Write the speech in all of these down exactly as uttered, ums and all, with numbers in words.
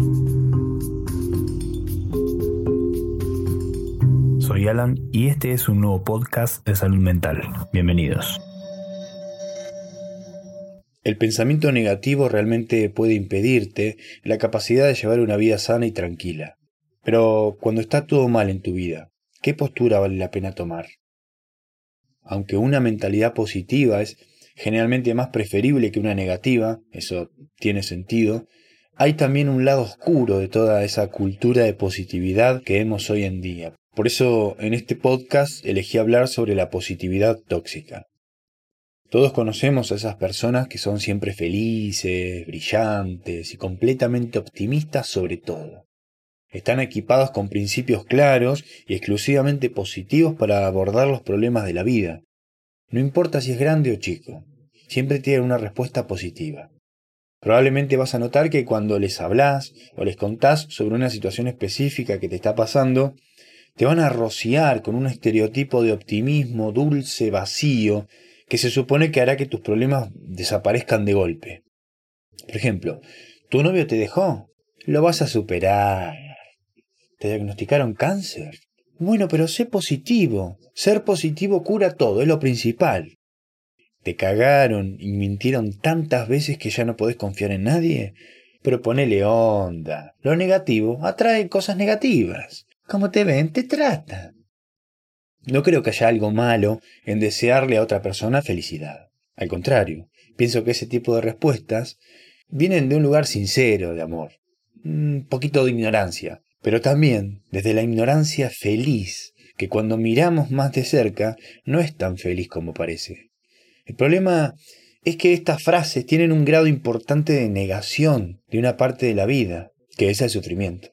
Soy Alan y este es un nuevo podcast de salud mental. Bienvenidos. El pensamiento negativo realmente puede impedirte la capacidad de llevar una vida sana y tranquila. Pero cuando está todo mal en tu vida, ¿qué postura vale la pena tomar? Aunque una mentalidad positiva es generalmente más preferible que una negativa, eso tiene sentido, hay también un lado oscuro de toda esa cultura de positividad que vemos hoy en día. Por eso en este podcast elegí hablar sobre la positividad tóxica. Todos conocemos a esas personas que son siempre felices, brillantes y completamente optimistas sobre todo. Están equipados con principios claros y exclusivamente positivos para abordar los problemas de la vida. No importa si es grande o chico, siempre tienen una respuesta positiva. Probablemente vas a notar que cuando les hablás o les contás sobre una situación específica que te está pasando, te van a rociar con un estereotipo de optimismo dulce, vacío, que se supone que hará que tus problemas desaparezcan de golpe. Por ejemplo, ¿tu novio te dejó? Lo vas a superar. ¿Te diagnosticaron cáncer? Bueno, pero sé positivo. Ser positivo cura todo, es lo principal. ¿Te cagaron y mintieron tantas veces que ya no podés confiar en nadie? Pero ponele onda. Lo negativo atrae cosas negativas. Como te ven, te tratan. No creo que haya algo malo en desearle a otra persona felicidad. Al contrario, pienso que ese tipo de respuestas vienen de un lugar sincero de amor. Un poquito de ignorancia, pero también desde la ignorancia feliz, que cuando miramos más de cerca no es tan feliz como parece. El problema es que estas frases tienen un grado importante de negación de una parte de la vida, que es el sufrimiento.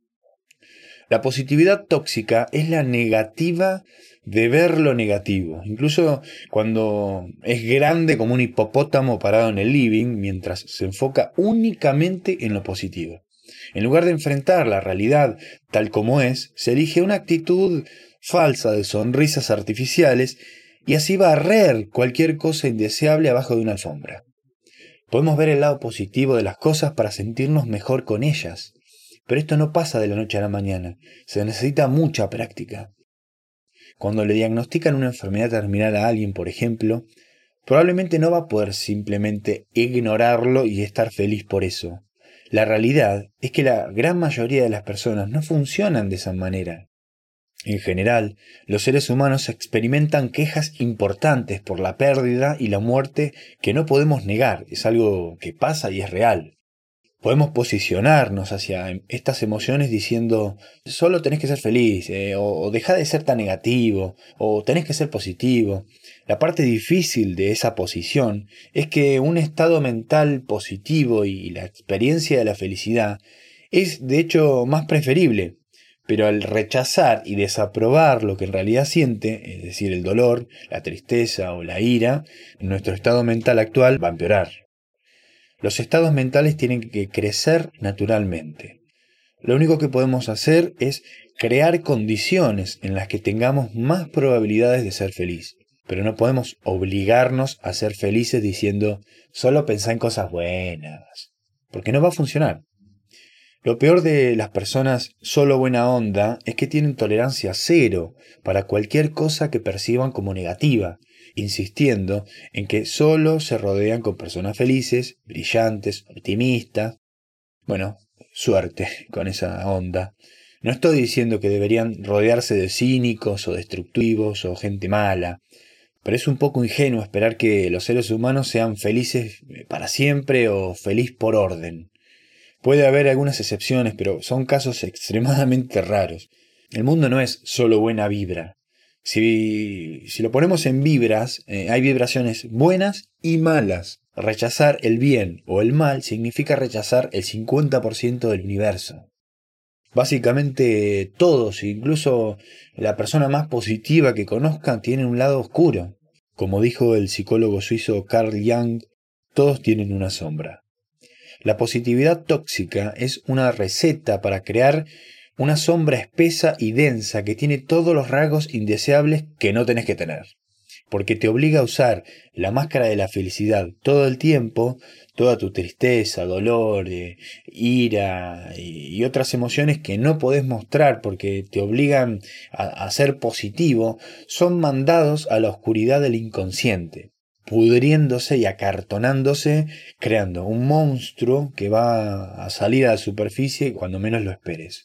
La positividad tóxica es la negativa de ver lo negativo, incluso cuando es grande como un hipopótamo parado en el living, mientras se enfoca únicamente en lo positivo. En lugar de enfrentar la realidad tal como es, se elige una actitud falsa de sonrisas artificiales y así barrer cualquier cosa indeseable abajo de una alfombra. Podemos ver el lado positivo de las cosas para sentirnos mejor con ellas. Pero esto no pasa de la noche a la mañana, se necesita mucha práctica. Cuando le diagnostican una enfermedad terminal a alguien, por ejemplo, probablemente no va a poder simplemente ignorarlo y estar feliz por eso. La realidad es que la gran mayoría de las personas no funcionan de esa manera. En general, los seres humanos experimentan quejas importantes por la pérdida y la muerte que no podemos negar, es algo que pasa y es real. Podemos posicionarnos hacia estas emociones diciendo, solo tenés que ser feliz, eh, o, o dejá de ser tan negativo, o tenés que ser positivo. La parte difícil de esa posición es que un estado mental positivo y la experiencia de la felicidad es de hecho más preferible, pero al rechazar y desaprobar lo que en realidad siente, es decir, el dolor, la tristeza o la ira, nuestro estado mental actual va a empeorar. Los estados mentales tienen que crecer naturalmente. Lo único que podemos hacer es crear condiciones en las que tengamos más probabilidades de ser feliz. Pero no podemos obligarnos a ser felices diciendo, solo pensá en cosas buenas, porque no va a funcionar. Lo peor de las personas solo buena onda es que tienen tolerancia cero para cualquier cosa que perciban como negativa, insistiendo en que solo se rodean con personas felices, brillantes, optimistas. Bueno, suerte con esa onda. No estoy diciendo que deberían rodearse de cínicos o destructivos o gente mala, pero es un poco ingenuo esperar que los seres humanos sean felices para siempre o feliz por orden. Puede haber algunas excepciones, pero son casos extremadamente raros. El mundo no es solo buena vibra. Si, si lo ponemos en vibras, eh, hay vibraciones buenas y malas. Rechazar el bien o el mal significa rechazar el cincuenta por ciento del universo. Básicamente todos, incluso la persona más positiva que conozcan, tienen un lado oscuro. Como dijo el psicólogo suizo Carl Jung, todos tienen una sombra. La positividad tóxica es una receta para crear una sombra espesa y densa que tiene todos los rasgos indeseables que no tenés que tener. porque te obliga a usar la máscara de la felicidad todo el tiempo, toda tu tristeza, dolor, eh, ira y, y otras emociones que no podés mostrar porque te obligan a, a ser positivo, son mandados a la oscuridad del inconsciente, pudriéndose y acartonándose, creando un monstruo que va a salir a la superficie cuando menos lo esperes.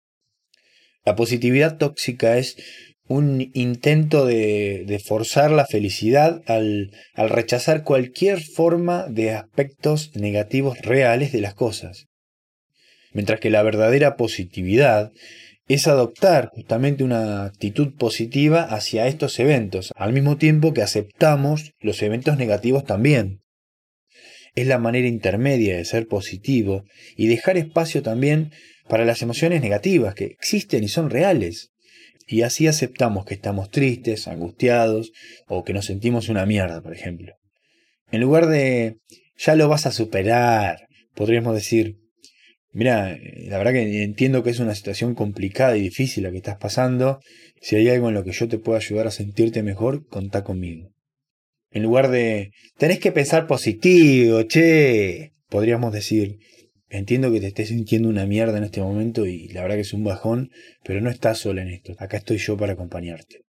La positividad tóxica es un intento de, de forzar la felicidad al, al rechazar cualquier forma de aspectos negativos reales de las cosas. Mientras que la verdadera positividad es adoptar justamente una actitud positiva hacia estos eventos, al mismo tiempo que aceptamos los eventos negativos también. Es la manera intermedia de ser positivo y dejar espacio también para las emociones negativas que existen y son reales. Y así aceptamos que estamos tristes, angustiados o que nos sentimos una mierda, por ejemplo. En lugar de ya lo vas a superar, podríamos decir, mira, la verdad que entiendo que es una situación complicada y difícil la que estás pasando. Si hay algo en lo que yo te pueda ayudar a sentirte mejor, contá conmigo. En lugar de tenés que pensar positivo, che, podríamos decir, entiendo que te estés sintiendo una mierda en este momento y la verdad que es un bajón, pero no estás sola en esto. Acá estoy yo para acompañarte.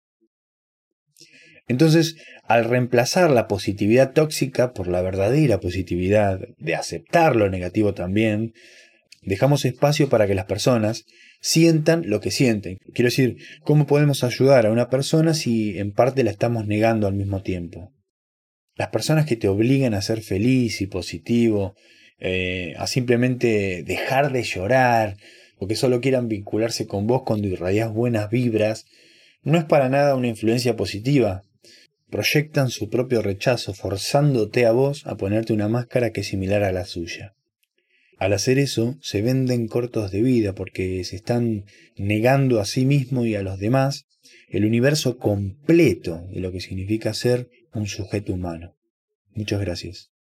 Entonces, al reemplazar la positividad tóxica por la verdadera positividad, de aceptar lo negativo también, dejamos espacio para que las personas sientan lo que sienten. Quiero decir, ¿cómo podemos ayudar a una persona si en parte la estamos negando al mismo tiempo? Las personas que te obligan a ser feliz y positivo, eh, a simplemente dejar de llorar, o que solo quieran vincularse con vos cuando irradias buenas vibras, no es para nada una influencia positiva. Proyectan su propio rechazo, forzándote a vos a ponerte una máscara que es similar a la suya. Al hacer eso, se venden cortos de vida porque se están negando a sí mismo y a los demás el universo completo de lo que significa ser un sujeto humano. Muchas gracias.